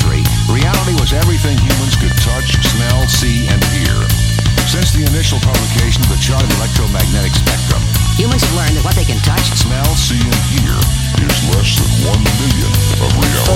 century, reality was everything humans could touch, smell, see, and hear. Since the initial publication of the chart of the electromagnetic spectrum, humans have learned that what they can touch, smell, see, and hear is less than 1 millionth of reality.